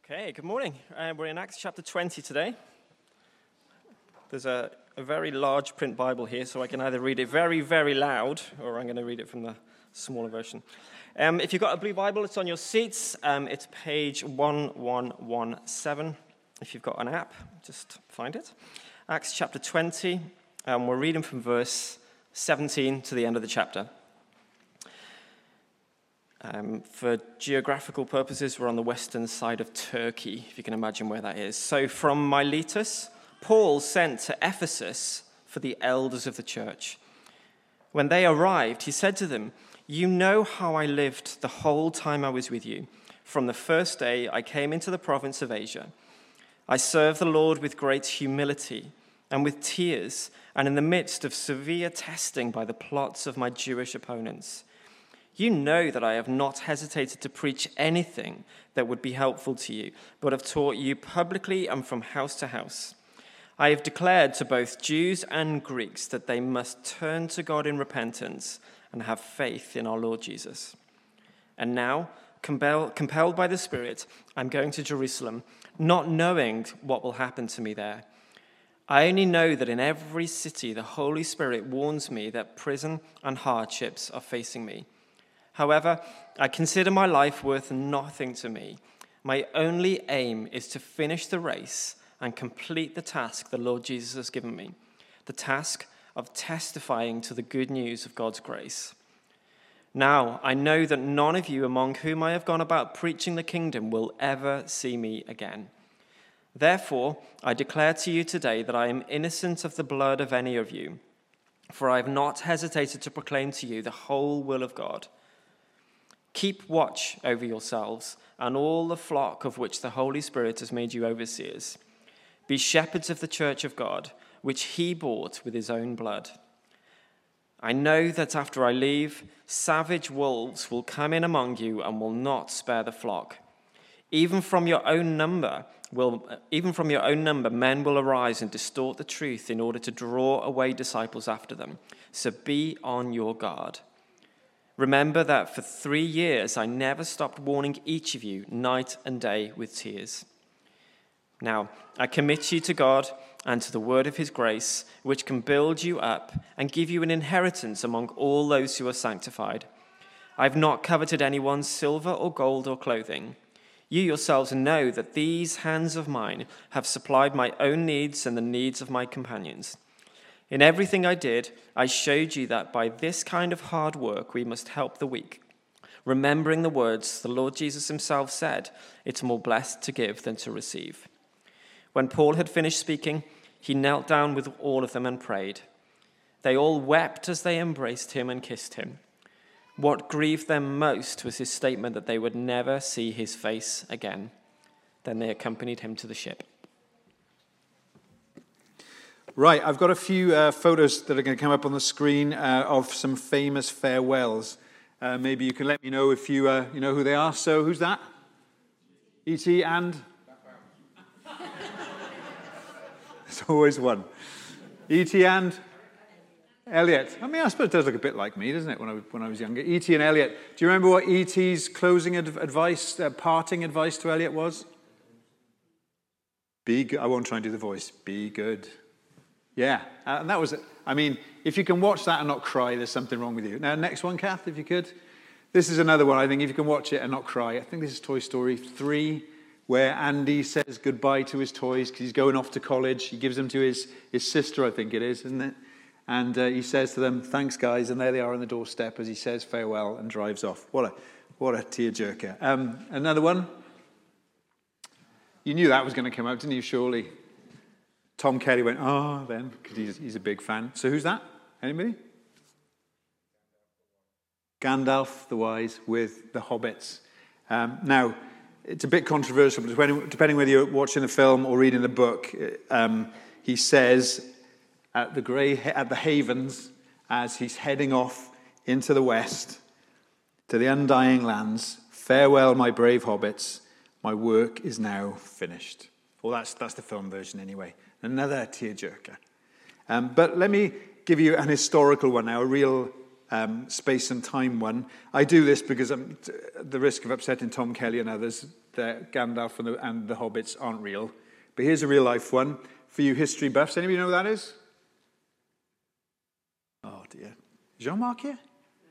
Okay, good morning. We're in Acts chapter 20 today. There's a very large print Bible here, so I can either read it very, very loud, or I'm going to read it from the smaller version. If you've got a blue Bible, it's on your seats. It's page 1117. If you've got an app, just find it. Acts chapter 20. We're reading from verse 17 to the end of the chapter. For geographical purposes, we're on the western side of Turkey, if you can imagine where that is. So from Miletus, Paul sent to Ephesus for the elders of the church. When they arrived, he said to them, "You know how I lived the whole time I was with you. From the first day I came into the province of Asia. I served the Lord with great humility and with tears, and in the midst of severe testing by the plots of my Jewish opponents. You know that I have not hesitated to preach anything that would be helpful to you, but have taught you publicly and from house to house. I have declared to both Jews and Greeks that they must turn to God in repentance and have faith in our Lord Jesus. And now, compelled by the Spirit, I'm going to Jerusalem, not knowing what will happen to me there. I only know that in every city the Holy Spirit warns me that prison and hardships are facing me. However, I consider my life worth nothing to me. My only aim is to finish the race and complete the task the Lord Jesus has given me, the task of testifying to the good news of God's grace. Now, I know that none of you among whom I have gone about preaching the kingdom will ever see me again. Therefore, I declare to you today that I am innocent of the blood of any of you, for I have not hesitated to proclaim to you the whole will of God. Keep watch over yourselves and all the flock of which the Holy Spirit has made you overseers. Be shepherds of the church of God, which he bought with his own blood. I know that after I leave, savage wolves will come in among you and will not spare the flock. Even from your own number, men will arise and distort the truth in order to draw away disciples after them. So be on your guard. Remember that for 3 years I never stopped warning each of you night and day with tears. Now, I commit you to God and to the word of his grace, which can build you up and give you an inheritance among all those who are sanctified. I have not coveted anyone's silver or gold or clothing. You yourselves know that these hands of mine have supplied my own needs and the needs of my companions. In everything I did, I showed you that by this kind of hard work we must help the weak, remembering the words the Lord Jesus himself said, "It's more blessed to give than to receive." When Paul had finished speaking, he knelt down with all of them and prayed. They all wept as they embraced him and kissed him. What grieved them most was his statement that they would never see his face again. Then they accompanied him to the ship. Right, I've got a few photos that are going to come up on the screen of some famous farewells. Maybe you can let me know if you know who they are. So, who's that? E.T. and? There's always one. E.T. and? Elliot. I mean, I suppose it does look a bit like me, doesn't it, when I was younger? E.T. and Elliot. Do you remember what E.T.'s closing advice, parting advice to Elliot was? Be good. I won't try and do the voice. Be good. Yeah, and that was it. I mean, if you can watch that and not cry, there's something wrong with you. Now, next one, Kath, if you could. This is another one, I think, if you can watch it and not cry. I think this is Toy Story 3, where Andy says goodbye to his toys because he's going off to college. He gives them to his sister, I think it is, isn't it? And he says to them, "Thanks, guys," and there they are on the doorstep as he says farewell and drives off. What a tearjerker. Another one. You knew that was going to come out, didn't you, surely? Tom Kelly went, "Oh," then, because he's a big fan. So who's that? Anybody? Gandalf the Wise with the Hobbits. Now, it's a bit controversial, but depending whether you're watching the film or reading the book, he says at the Havens, as he's heading off into the west to the undying lands, "Farewell, my brave hobbits. My work is now finished." Well, that's the film version anyway. Another tearjerker. But let me give you an historical one now, a real space and time one. I do this because I'm at the risk of upsetting Tom Kelly and others. Gandalf and the hobbits aren't real. But here's a real-life one for you history buffs. Anybody know who that is? Oh, dear. Jean-Marc here?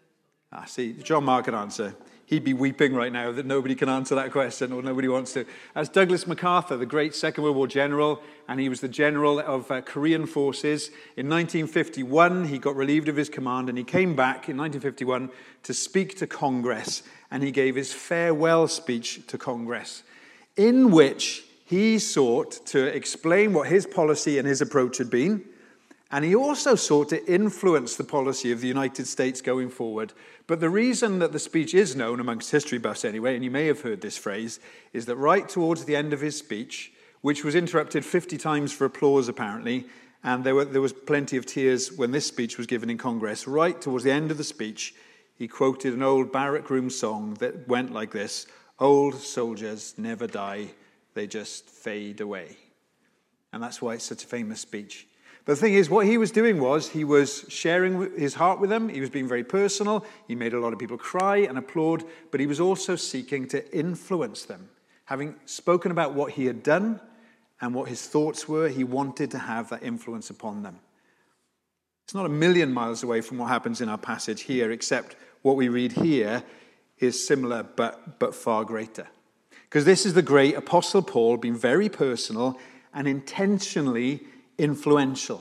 See, Jean-Marc can answer. He'd be weeping right now that nobody can answer that question, or nobody wants to. That's Douglas MacArthur, the great Second World War general, and he was the general of Korean forces. In 1951, he got relieved of his command, and he came back in 1951 to speak to Congress, and he gave his farewell speech to Congress, in which he sought to explain what his policy and his approach had been, and he also sought to influence the policy of the United States going forward. But the reason that the speech is known amongst history buffs anyway, and you may have heard this phrase, is that right towards the end of his speech, which was interrupted 50 times for applause apparently, and there was plenty of tears when this speech was given in Congress, right towards the end of the speech, he quoted an old barrack room song that went like this: "Old soldiers never die, they just fade away." And that's why it's such a famous speech. But the thing is, what he was doing was he was sharing his heart with them. He was being very personal. He made a lot of people cry and applaud, but he was also seeking to influence them. Having spoken about what he had done and what his thoughts were, he wanted to have that influence upon them. It's not a million miles away from what happens in our passage here, except what we read here is similar but far greater. Because this is the great Apostle Paul being very personal and intentionally influential.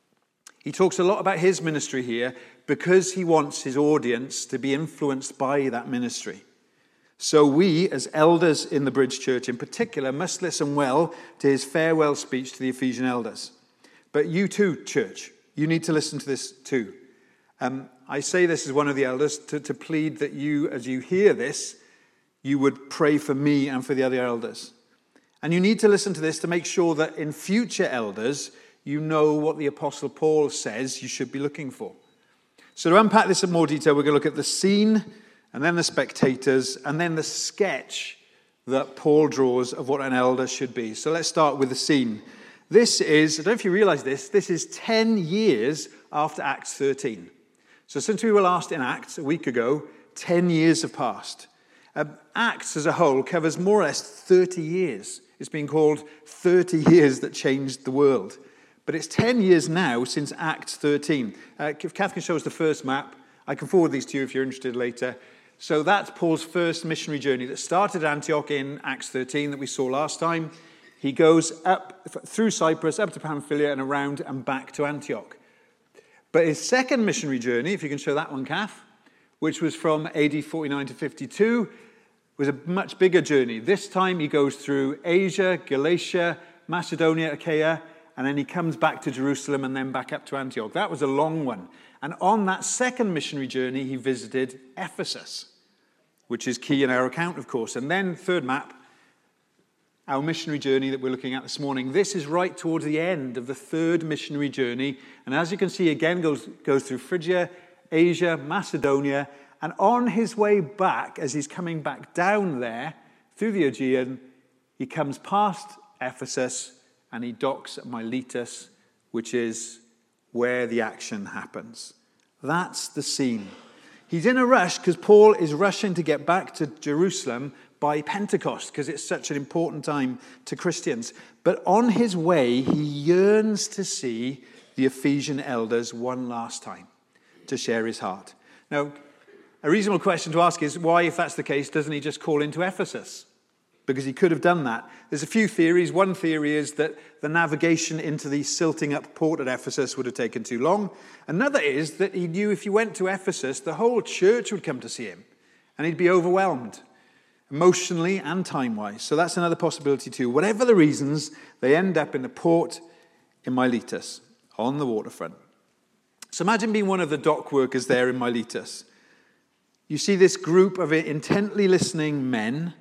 He talks a lot about his ministry here because he wants his audience to be influenced by that ministry. So we, as elders in the Bridge Church in particular, must listen well to his farewell speech to the Ephesian elders. But you too, church, you need to listen to this too. I say this as one of the elders to plead that you, as you hear this, you would pray for me and for the other elders. And you need to listen to this to make sure that in future elders, you know what the Apostle Paul says you should be looking for. So to unpack this in more detail, we're going to look at the scene, and then the spectators, and then the sketch that Paul draws of what an elder should be. So let's start with the scene. This is, I don't know if you realize this is 10 years after Acts 13. So since we were last in Acts a week ago, 10 years have passed. Acts as a whole covers more or less 30 years. It's been called 30 years that changed the world. But it's 10 years now since Acts 13. If Kath can show us the first map, I can forward these to you if you're interested later. So that's Paul's first missionary journey that started at Antioch in Acts 13 that we saw last time. He goes up through Cyprus, up to Pamphylia and around and back to Antioch. But his second missionary journey, if you can show that one, Kath, which was from AD 49 to 52, was a much bigger journey. This time he goes through Asia, Galatia, Macedonia, Achaia, and then he comes back to Jerusalem and then back up to Antioch. That was a long one. And on that second missionary journey, he visited Ephesus, which is key in our account, of course. And then, third map, our missionary journey that we're looking at this morning. This is right towards the end of the third missionary journey. And as you can see, again, goes through Phrygia, Asia, Macedonia. And on his way back, as he's coming back down there, through the Aegean, he comes past Ephesus and he docks at Miletus, which is where the action happens. That's the scene. He's in a rush because Paul is rushing to get back to Jerusalem by Pentecost because it's such an important time to Christians. But on his way, he yearns to see the Ephesian elders one last time to share his heart. Now, a reasonable question to ask is why, if that's the case, doesn't he just call into Ephesus? Because he could have done that. There's a few theories. One theory is that the navigation into the silting up port at Ephesus would have taken too long. Another is that he knew if he went to Ephesus, the whole church would come to see him. And he'd be overwhelmed, emotionally and time-wise. So that's another possibility too. Whatever the reasons, they end up in the port in Miletus, on the waterfront. So imagine being one of the dock workers there in Miletus. You see this group of intently listening men,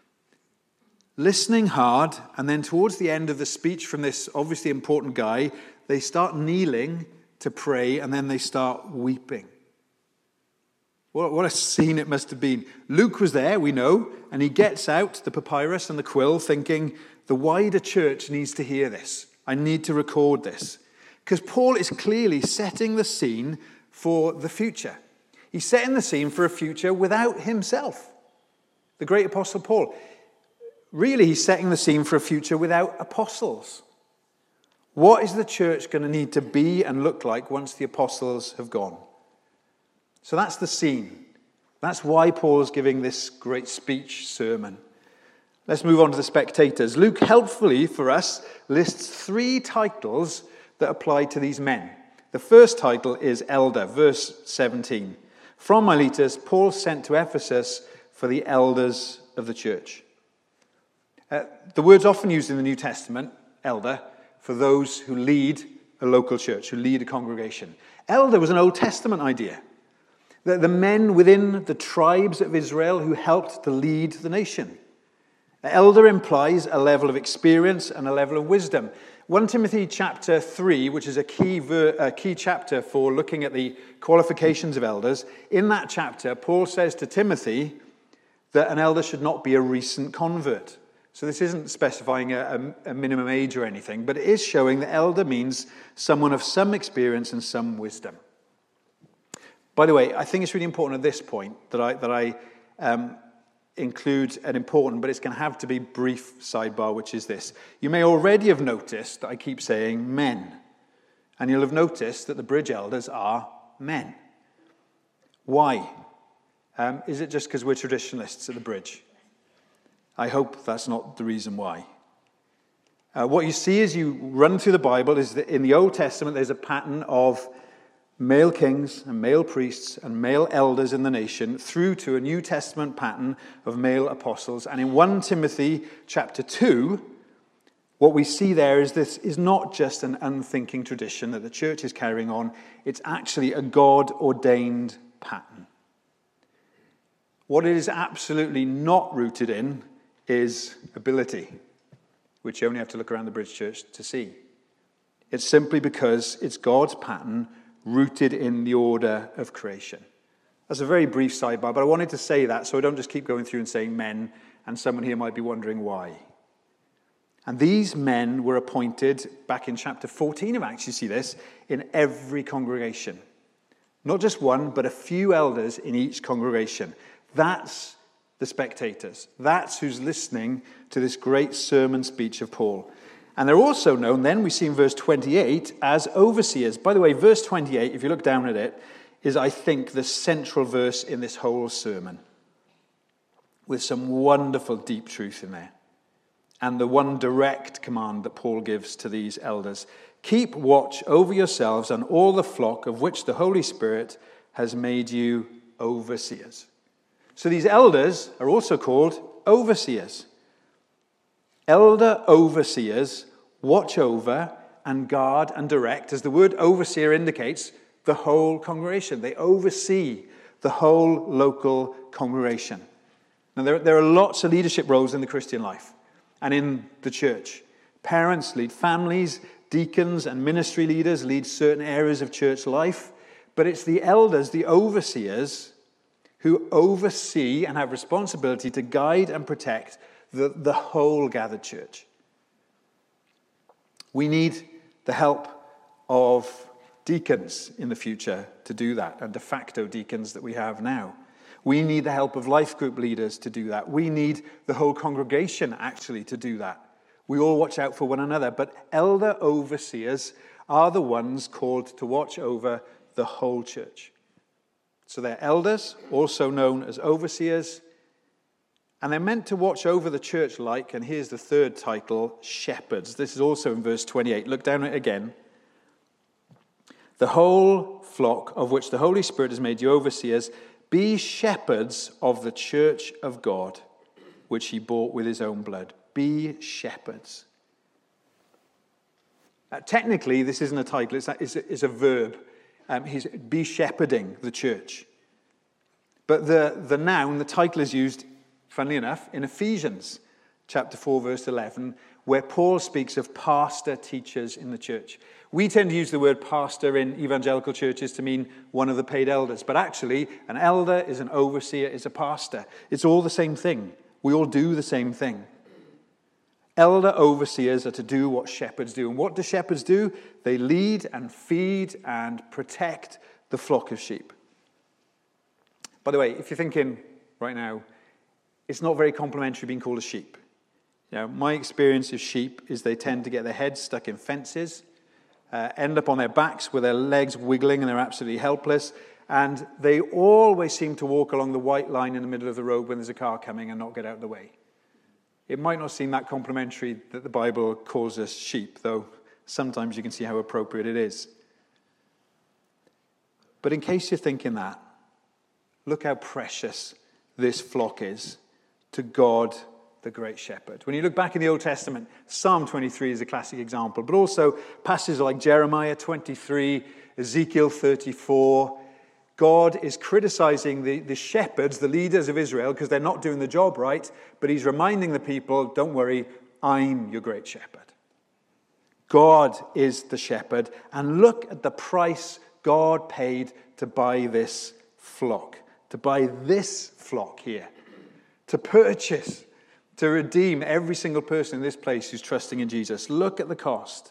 listening hard, and then towards the end of the speech from this obviously important guy, they start kneeling to pray, and then they start weeping. What a scene it must have been. Luke was there, we know, and he gets out the papyrus and the quill thinking, the wider church needs to hear this. I need to record this. Because Paul is clearly setting the scene for the future. He's setting the scene for a future without himself. The great Apostle Paul. really, he's setting the scene for a future without apostles. What is the church going to need to be and look like once the apostles have gone? So that's the scene. That's why Paul's giving this great speech sermon. Let's move on to the spectators. Luke helpfully for us lists 3 titles that apply to these men. The first title is elder, verse 17. From Miletus, Paul sent to Ephesus for the elders of the church. The word's often used in the New Testament, elder, for those who lead a local church, who lead a congregation. Elder was an Old Testament idea. The men within the tribes of Israel who helped to lead the nation. Elder implies a level of experience and a level of wisdom. 1 Timothy chapter 3, which is a key chapter for looking at the qualifications of elders, in that chapter, Paul says to Timothy that an elder should not be a recent convert. So this isn't specifying a minimum age or anything, but it is showing that elder means someone of some experience and some wisdom. By the way, I think it's really important at this point that I include an important, but it's going to have to be brief sidebar, which is this. You may already have noticed that I keep saying men. And you'll have noticed that the bridge elders are men. Why? Is it just because we're traditionalists at the bridge? I hope that's not the reason why. What you see as you run through the Bible is that in the Old Testament there's a pattern of male kings and male priests and male elders in the nation through to a New Testament pattern of male apostles. And in 1 Timothy chapter 2, what we see there is this is not just an unthinking tradition that the church is carrying on. It's actually a God-ordained pattern. What it is absolutely not rooted in is ability, which you only have to look around the Bridge Church to see. It's simply because it's God's pattern rooted in the order of creation. That's a very brief sidebar, but I wanted to say that so I don't just keep going through and saying men, and someone here might be wondering why. And these men were appointed, back in chapter 14 of Acts, you see this, in every congregation. Not just one, but a few elders in each congregation. That's the spectators. That's who's listening to this great sermon speech of Paul. And they're also known, then we see in verse 28, as overseers. By the way, verse 28, if you look down at it, is, I think, the central verse in this whole sermon, with some wonderful deep truth in there. And the one direct command that Paul gives to these elders. Keep watch over yourselves and all the flock of which the Holy Spirit has made you overseers. So these elders are also called overseers. Elder overseers watch over and guard and direct, as the word overseer indicates, the whole congregation. They oversee the whole local congregation. Now, there are lots of leadership roles in the Christian life and in the church. Parents lead families, deacons and ministry leaders lead certain areas of church life, but it's the elders, the overseers, who oversee and have responsibility to guide and protect the whole gathered church. We need the help of deacons in the future to do that, and de facto deacons that we have now. We need the help of life group leaders to do that. We need the whole congregation actually to do that. We all watch out for one another, but elder overseers are the ones called to watch over the whole church. So they're elders, also known as overseers, and they're meant to watch over the church like, and here's the third title, shepherds. This is also in verse 28. Look down at it again. The whole flock of which the Holy Spirit has made you overseers, be shepherds of the church of God, which he bought with his own blood. Be shepherds. Technically, this isn't a title, it's a verb. He's be shepherding the church. But the noun, the title is used, funnily enough, in Ephesians chapter 4, verse 11, where Paul speaks of pastor teachers in the church. We tend to use the word pastor in evangelical churches to mean one of the paid elders. But actually, an elder is an overseer, is a pastor. It's all the same thing. We all do the same thing. Elder overseers are to do what shepherds do. And what do shepherds do? They lead and feed and protect the flock of sheep. By the way, if you're thinking right now, it's not very complimentary being called a sheep. My experience of sheep is they tend to get their heads stuck in fences, end up on their backs with their legs wiggling and they're absolutely helpless. And they always seem to walk along the white line in the middle of the road when there's a car coming and not get out of the way. It might not seem that complimentary that the Bible calls us sheep, though sometimes you can see how appropriate it is. But in case you're thinking that, look how precious this flock is to God, the great shepherd. When you look back in the Old Testament, Psalm 23 is a classic example, but also passages like Jeremiah 23, Ezekiel 34. God is criticizing the shepherds, the leaders of Israel, because they're not doing the job right, but he's reminding the people, don't worry, I'm your great shepherd. God is the shepherd, and look at the price God paid to buy this flock, here, to purchase, to redeem every single person in this place who's trusting in Jesus. Look at the cost.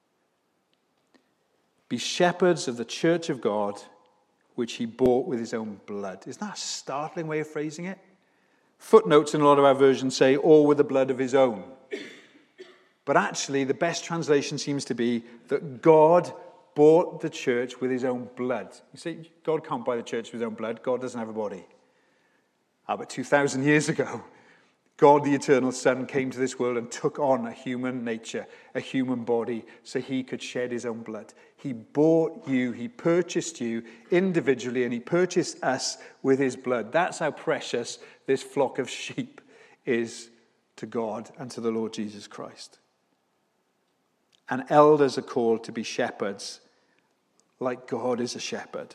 Be shepherds of the church of God, which he bought with his own blood. Isn't that a startling way of phrasing it? Footnotes in a lot of our versions say, or with the blood of his own. But actually, the best translation seems to be that God bought the church with his own blood. You see, God can't buy the church with his own blood. God doesn't have a body. But 2,000 years ago, God, the eternal Son, came to this world and took on a human nature, a human body, so he could shed his own blood. He bought you, he purchased you individually, and he purchased us with his blood. That's how precious this flock of sheep is to God and to the Lord Jesus Christ. And elders are called to be shepherds like God is a shepherd.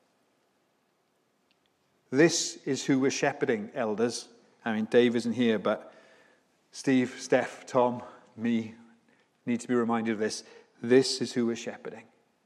This is who we're shepherding, elders. I mean, Dave isn't here, but Steve, Steph, Tom, me need to be reminded of this. This is who we're shepherding.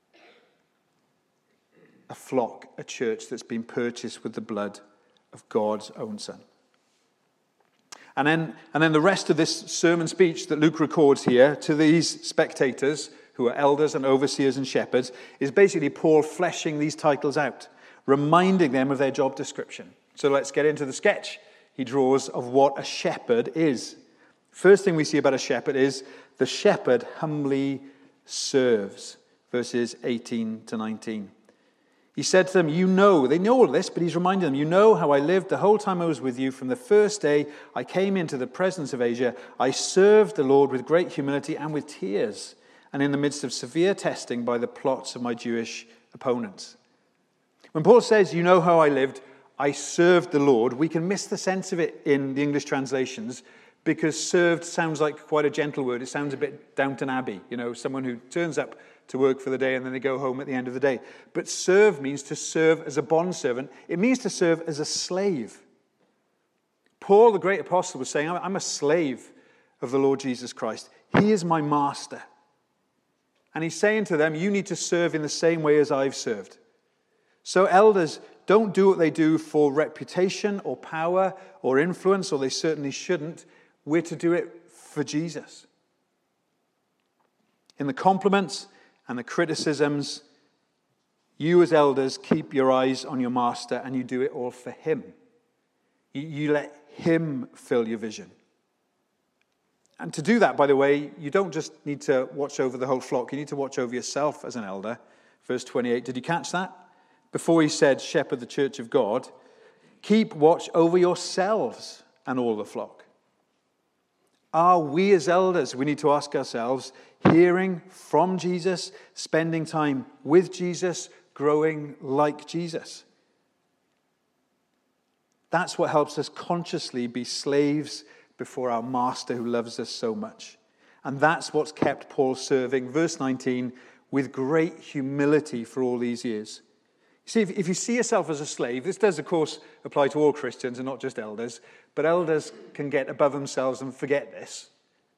A flock, a church that's been purchased with the blood of God's own Son. And then the rest of this sermon speech that Luke records here to these spectators, who are elders and overseers and shepherds, is basically Paul fleshing these titles out, reminding them of their job description. So let's get into the sketch he draws of what a shepherd is. First thing we see about a shepherd is the shepherd humbly serves. Verses 18 to 19. He said to them, they know all this, but he's reminding them, you know how I lived the whole time I was with you. From the first day I came into the presence of Asia, I served the Lord with great humility and with tears, and in the midst of severe testing by the plots of my Jewish opponents. When Paul says, you know how I lived, I served the Lord, we can miss the sense of it in the English translations because served sounds like quite a gentle word. It sounds a bit Downton Abbey, someone who turns up to work for the day and then they go home at the end of the day. But serve means to serve as a bondservant. It means to serve as a slave. Paul, the great apostle, was saying, I'm a slave of the Lord Jesus Christ. He is my master. And he's saying to them, you need to serve in the same way as I've served. So elders don't do what they do for reputation or power or influence, or they certainly shouldn't. We're to do it for Jesus. In the compliments and the criticisms, you as elders keep your eyes on your master and you do it all for him. You let him fill your vision. And to do that, by the way, you don't just need to watch over the whole flock. You need to watch over yourself as an elder. Verse 28, did you catch that? Before he said, shepherd the church of God, keep watch over yourselves and all the flock. Are we as elders, we need to ask ourselves, hearing from Jesus, spending time with Jesus, growing like Jesus? That's what helps us consciously be slaves before our master who loves us so much. And that's what's kept Paul serving, verse 19, with great humility for all these years. See, if you see yourself as a slave, this does, of course, apply to all Christians and not just elders, but elders can get above themselves and forget this.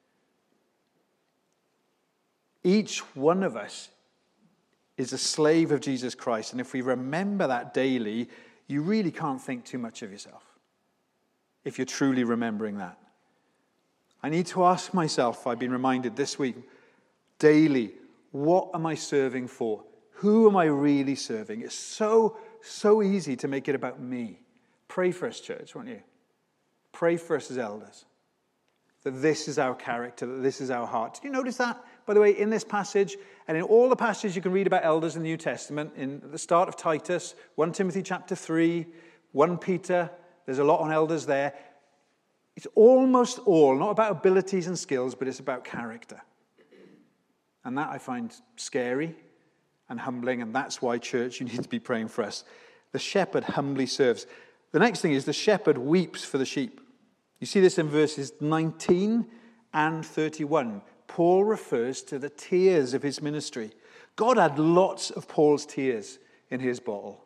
Each one of us is a slave of Jesus Christ, and if we remember that daily, you really can't think too much of yourself, if you're truly remembering that. I need to ask myself, I've been reminded this week, daily, what am I serving for? Who am I really serving? It's so easy to make it about me. Pray for us, church, won't you? Pray for us as elders. that this is our character, that this is our heart. Did you notice that, by the way, in this passage and in all the passages you can read about elders in the New Testament, in the start of Titus, 1 Timothy chapter 3, 1 Peter, there's a lot on elders there. It's almost all not about abilities and skills, but it's about character. And that I find scary and humbling, and that's why, church, you need to be praying for us. The shepherd humbly serves. The next thing is the shepherd weeps for the sheep. You see this in verses 19 and 31. Paul refers to the tears of his ministry. God had lots of Paul's tears in his bottle.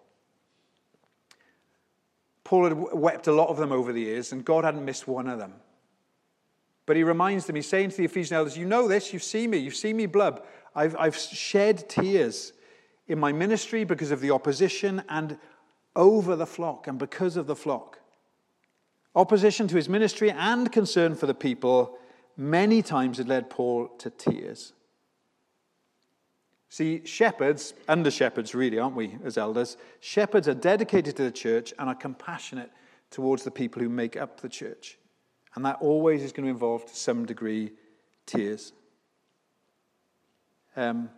Paul had wept a lot of them over the years, and God hadn't missed one of them. But he reminds them, he's saying to the Ephesian elders, you know this, you've seen me blub. I've shed tears in my ministry because of the opposition and over the flock and because of the flock. Opposition to his ministry and concern for the people many times had led Paul to tears. See, shepherds, under shepherds really, aren't we, as elders? Shepherds are dedicated to the church and are compassionate towards the people who make up the church. And that always is going to involve, to some degree, tears. When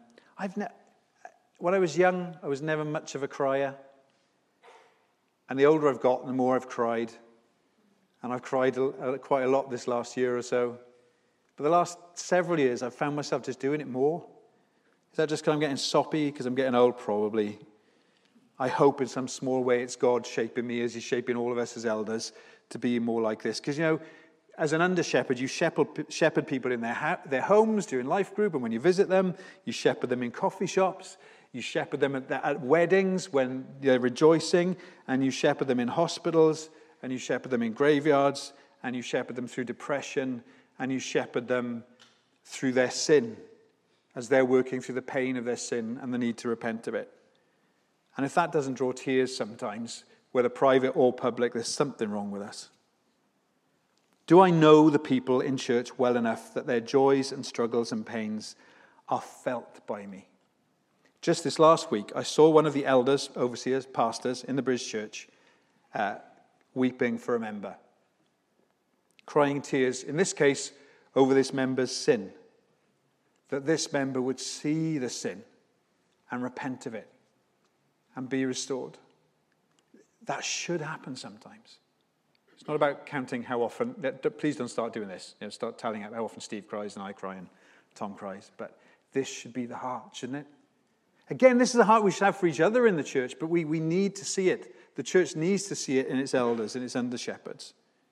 I was young, I was never much of a crier. And the older I've gotten, the more I've cried. And I've cried quite a lot this last year or so. But the last several years, I've found myself just doing it more. Is that just because I'm getting soppy, because I'm getting old? Probably. I hope in some small way it's God shaping me as he's shaping all of us as elders to be more like this. Because, as an under-shepherd, you shepherd people in their homes during life group, and when you visit them, you shepherd them in coffee shops, you shepherd them at weddings when they're rejoicing, and you shepherd them in hospitals, and you shepherd them in graveyards, and you shepherd them through depression, and you shepherd them through their sin, as they're working through the pain of their sin and the need to repent of it. And if that doesn't draw tears sometimes, whether private or public, there's something wrong with us. Do I know the people in church well enough that their joys and struggles and pains are felt by me? Just this last week, I saw one of the elders, overseers, pastors in the Bridge Church weeping for a member. Crying tears, in this case, over this member's sin. That this member would see the sin and repent of it and be restored. That should happen sometimes. It's not about counting how often. Please don't start doing this. Start tallying out how often Steve cries and I cry and Tom cries. But this should be the heart, shouldn't it? Again, this is the heart we should have for each other in the church, but we need to see it. The church needs to see it in its elders, in its under-shepherds.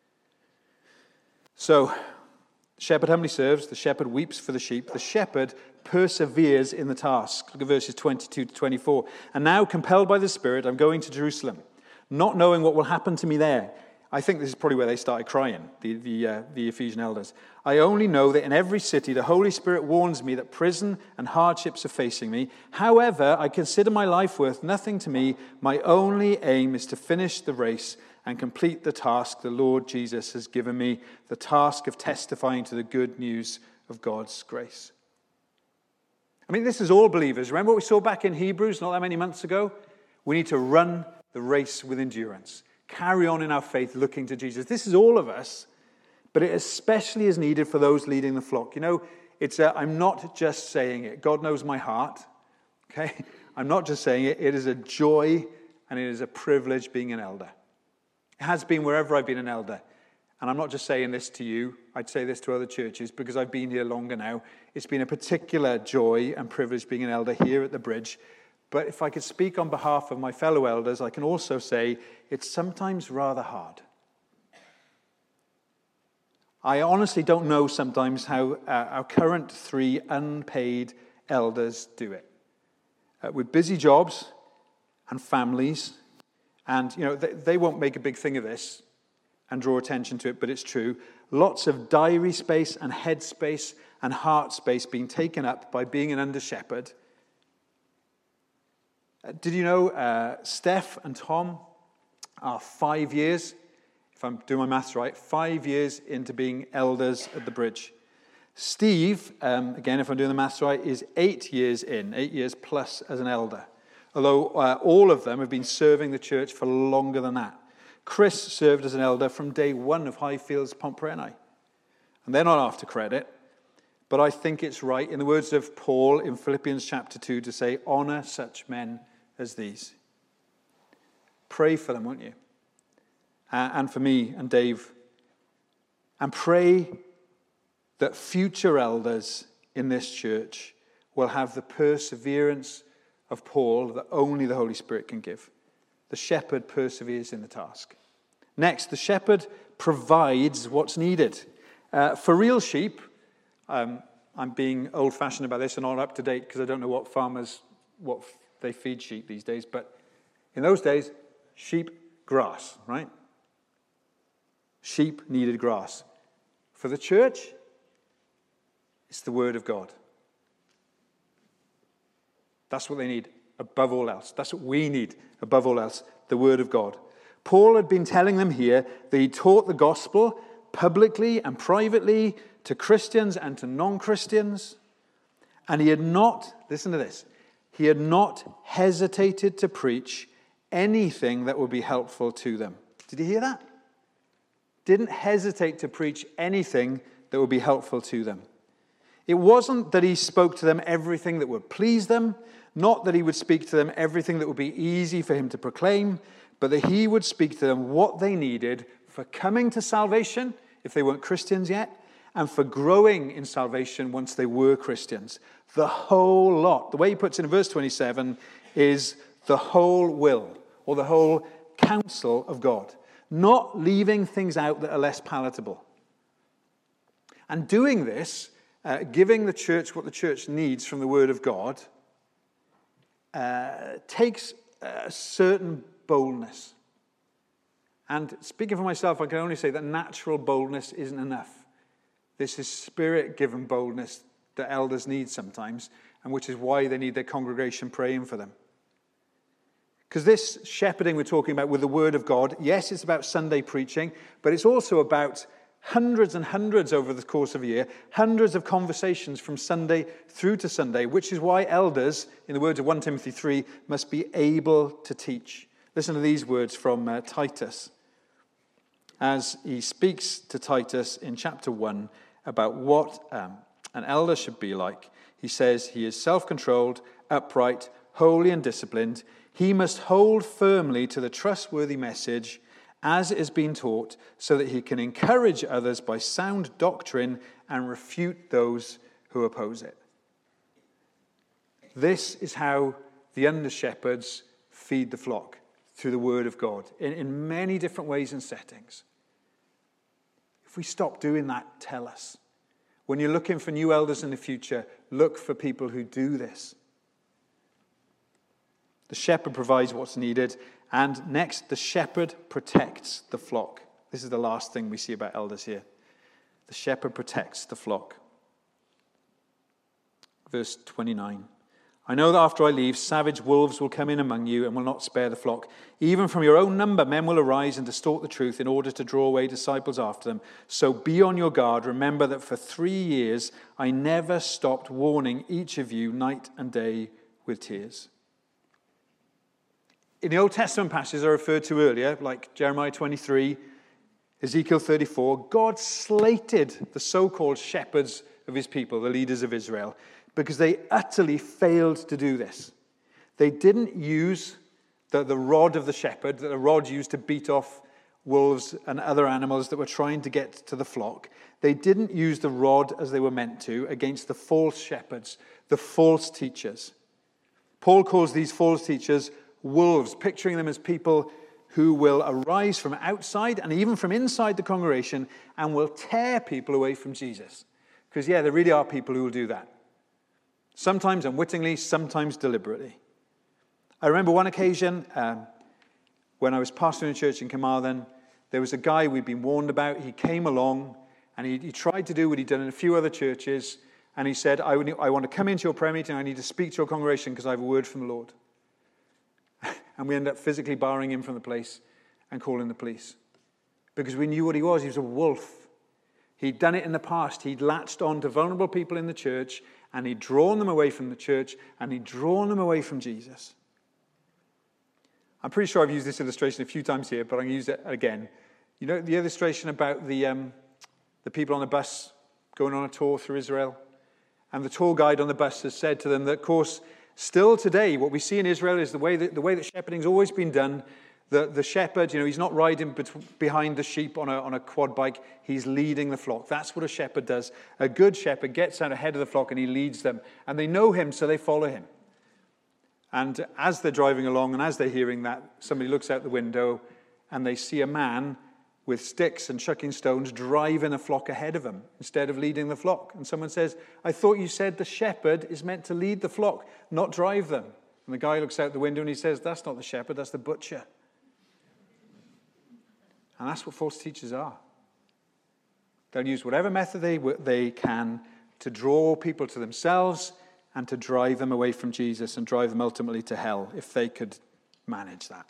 So, the shepherd humbly serves, the shepherd weeps for the sheep, the shepherd perseveres in the task. Look at verses 22 to 24. And now, compelled by the Spirit, I'm going to Jerusalem, not knowing what will happen to me there. I think this is probably where they started crying, the Ephesian elders. I only know that in every city the Holy Spirit warns me that prison and hardships are facing me. However, I consider my life worth nothing to me. My only aim is to finish the race and complete the task the Lord Jesus has given me, the task of testifying to the good news of God's grace. I mean, this is all believers. Remember what we saw back in Hebrews not that many months ago? We need to run the race with endurance. Carry on in our faith, looking to Jesus. This is all of us, but it especially is needed for those leading the flock. I'm not just saying it. God knows my heart. Okay? I'm not just saying it. It is a joy and it is a privilege being an elder. It has been wherever I've been an elder. And I'm not just saying this to you. I'd say this to other churches because I've been here longer now. It's been a particular joy and privilege being an elder here at the Bridge. But if I could speak on behalf of my fellow elders, I can also say it's sometimes rather hard. I honestly don't know sometimes how our current 3 unpaid elders do it. With busy jobs and families, and they won't make a big thing of this and draw attention to it, but it's true. Lots of diary space and head space and heart space being taken up by being an under-shepherd. Did you know Steph and Tom are 5 years, if I'm doing my maths right, 5 years into being elders at the Bridge. Steve, again, if I'm doing the maths right, is 8 years in, 8 years plus as an elder. Although all of them have been serving the church for longer than that. Chris served as an elder from day one of Highfields Pompreni. And they're not after credit. But I think it's right, in the words of Paul in Philippians chapter 2, to say, honor such men as these. Pray for them, won't you? And for me and Dave. And pray that future elders in this church will have the perseverance of Paul that only the Holy Spirit can give. The shepherd perseveres in the task. Next, the shepherd provides what's needed. For real sheep, I'm being old-fashioned about this and not up to date because I don't know what they feed sheep these days. But in those days, sheep, grass, right? Sheep needed grass. For the church, it's the word of God. That's what they need above all else. That's what we need above all else, the word of God. Paul had been telling them here that he taught the gospel publicly and privately to Christians and to non-Christians. And he had not, listen to this, he had not hesitated to preach anything that would be helpful to them. Did you hear that? Didn't hesitate to preach anything that would be helpful to them. It wasn't that he spoke to them everything that would please them, not that he would speak to them everything that would be easy for him to proclaim, but that he would speak to them what they needed for coming to salvation, if they weren't Christians yet, and for growing in salvation once they were Christians. The whole lot. The way he puts it in verse 27 is the whole will, or the whole counsel of God. Not leaving things out that are less palatable. And doing this, giving the church what the church needs from the Word of God, takes a certain boldness. And speaking for myself, I can only say that natural boldness isn't enough. This is Spirit-given boldness that elders need sometimes, and which is why they need their congregation praying for them. Because this shepherding we're talking about with the Word of God, yes, it's about Sunday preaching, but it's also about hundreds and hundreds over the course of a year, hundreds of conversations from Sunday through to Sunday, which is why elders, in the words of 1 Timothy 3, must be able to teach. Listen to these words from Titus, as he speaks to Titus in chapter 1 about what an elder should be like. He says, he is self-controlled, upright, holy and disciplined. He must hold firmly to the trustworthy message as it has been taught, so that he can encourage others by sound doctrine and refute those who oppose it. This is how the under-shepherds feed the flock, through the Word of God, in many different ways and settings. If we stop doing that, tell us. When you're looking for new elders in the future, look for people who do this. The shepherd provides what's needed. And next, the shepherd protects the flock. This is the last thing we see about elders here. The shepherd protects the flock. Verse 29. I know that after I leave, savage wolves will come in among you and will not spare the flock. Even from your own number, men will arise and distort the truth in order to draw away disciples after them. So be on your guard. Remember that for 3 years, I never stopped warning each of you night and day with tears. In the Old Testament passages I referred to earlier, like Jeremiah 23, Ezekiel 34, God slated the so-called shepherds of his people, the leaders of Israel, because they utterly failed to do this. They didn't use the rod of the shepherd, the rod used to beat off wolves and other animals that were trying to get to the flock. They didn't use the rod as they were meant to against the false shepherds, the false teachers. Paul calls these false teachers wolves, picturing them as people who will arise from outside and even from inside the congregation and will tear people away from Jesus. Because, there really are people who will do that. Sometimes unwittingly, sometimes deliberately. I remember one occasion when I was pastoring a church in Carmarthen, there was a guy we'd been warned about. He came along and he tried to do what he'd done in a few other churches. And he said, I want to come into your prayer meeting. I need to speak to your congregation because I have a word from the Lord. And we ended up physically barring him from the place and calling the police. Because we knew what he was. He was a wolf. He'd done it in the past. He'd latched on to vulnerable people in the church, and he'd drawn them away from the church, and he'd drawn them away from Jesus. I'm pretty sure I've used this illustration a few times here, but I'm going to use it again. You know the illustration about the people on the bus going on a tour through Israel. And the tour guide on the bus has said to them that, of course, still today, what we see in Israel is the way that shepherding's always been done. The shepherd, he's not riding behind the sheep on a quad bike. He's leading the flock. That's what a shepherd does. A good shepherd gets out ahead of the flock and he leads them. And they know him, so they follow him. And as they're driving along and as they're hearing that, somebody looks out the window and they see a man with sticks and chucking stones driving a flock ahead of them instead of leading the flock. And someone says, I thought you said the shepherd is meant to lead the flock, not drive them. And the guy looks out the window and he says, that's not the shepherd, that's the butcher. And that's what false teachers are. They'll use whatever method they can to draw people to themselves and to drive them away from Jesus and drive them ultimately to hell if they could manage that.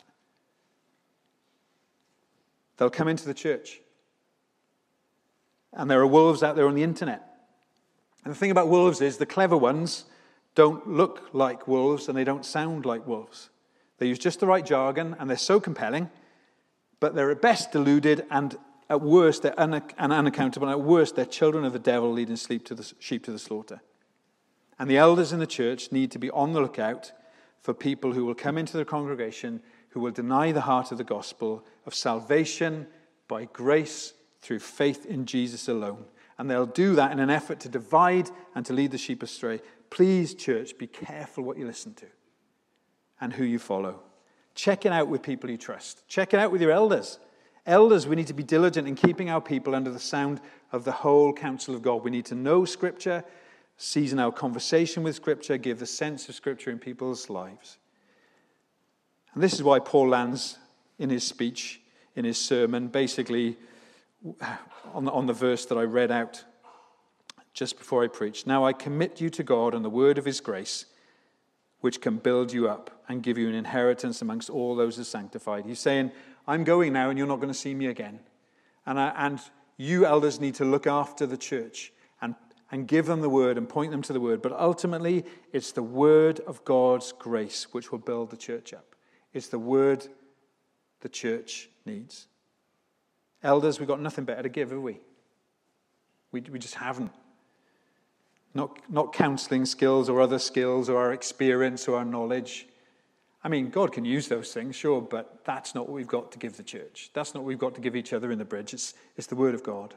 They'll come into the church. And there are wolves out there on the internet. And the thing about wolves is the clever ones don't look like wolves and they don't sound like wolves. They use just the right jargon and they're so compelling, but they're at best deluded and at worst they're unaccountable, and at worst they're children of the devil leading sheep to the slaughter. And the elders in the church need to be on the lookout for people who will come into the congregation who will deny the heart of the gospel of salvation by grace through faith in Jesus alone. And they'll do that in an effort to divide and to lead the sheep astray. Please, church, be careful what you listen to and who you follow. Check it out with people you trust. Check it out with your elders. Elders, we need to be diligent in keeping our people under the sound of the whole counsel of God. We need to know Scripture, season our conversation with Scripture, give the sense of Scripture in people's lives. And this is why Paul lands in his speech, in his sermon, basically on the verse that I read out just before I preached. Now I commit you to God and the word of his grace, which can build you up and give you an inheritance amongst all those who are sanctified. He's saying, I'm going now and you're not going to see me again. And you elders need to look after the church and give them the word and point them to the word. But ultimately, it's the word of God's grace which will build the church up. It's the word the church needs. Elders, we've got nothing better to give, have we? We just haven't. Not counseling skills or other skills or our experience or our knowledge. I mean, God can use those things, sure, but that's not what we've got to give the church. That's not what we've got to give each other in the bridge. It's the word of God.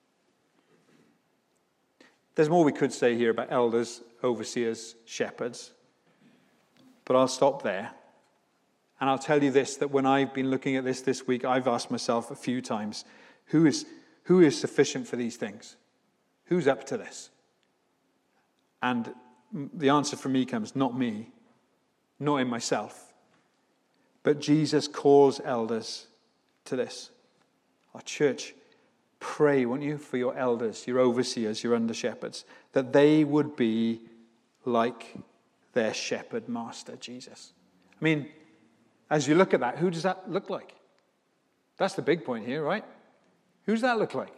There's more we could say here about elders, overseers, shepherds. But I'll stop there. And I'll tell you this, that when I've been looking at this week, I've asked myself a few times, who is sufficient for these things? Who's up to this? And the answer from me comes, not me, not in myself. But Jesus calls elders to this. Our church, pray, won't you, for your elders, your overseers, your under-shepherds, that they would be like their shepherd master, Jesus. I mean, as you look at that, who does that look like? That's the big point here, right? Who does that look like?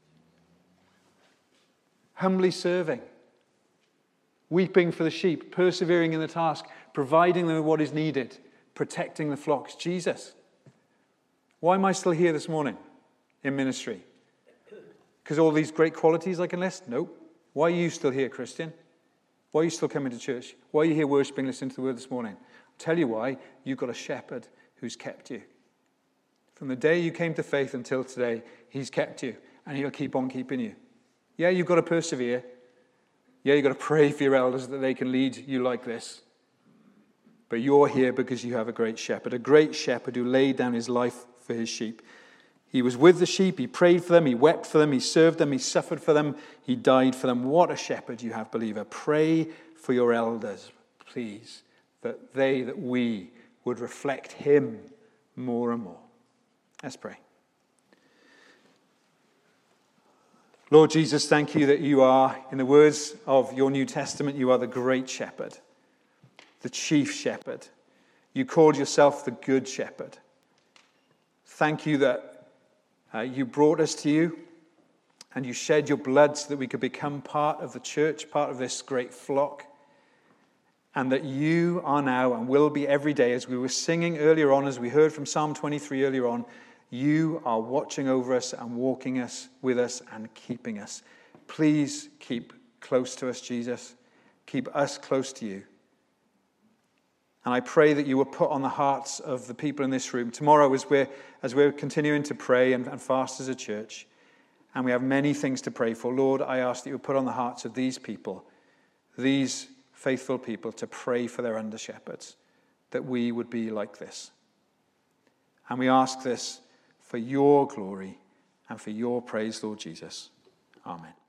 Humbly serving, weeping for the sheep, persevering in the task, providing them with what is needed, protecting the flocks. Jesus. Why am I still here this morning in ministry? Because all these great qualities I can list? Nope. Why are you still here, Christian? Why are you still coming to church? Why are you here worshiping, listening to the word this morning? I'll tell you why. You've got a shepherd who's kept you. From the day you came to faith until today, he's kept you, and he'll keep on keeping you. Yeah, you've got to persevere. Yeah, you've got to pray for your elders that they can lead you like this. But you're here because you have a great shepherd who laid down his life for his sheep. He was with the sheep, he prayed for them, he wept for them, he served them, he suffered for them, he died for them. What a shepherd you have, believer. Pray for your elders, please, that we would reflect him more and more. Let's pray. Lord Jesus, thank you that you are, in the words of your New Testament, you are the great shepherd, the chief shepherd. You called yourself the good shepherd. Thank you that you brought us to you and you shed your blood so that we could become part of the church, part of this great flock, and that you are now and will be every day, as we were singing earlier on, as we heard from Psalm 23 earlier on, you are watching over us and walking us with us and keeping us. Please keep close to us, Jesus. Keep us close to you. And I pray that you will put on the hearts of the people in this room tomorrow as we're continuing to pray and fast as a church, and we have many things to pray for. Lord, I ask that you will put on the hearts of these people, these faithful people, to pray for their under-shepherds, that we would be like this. And we ask this for your glory and for your praise, Lord Jesus. Amen.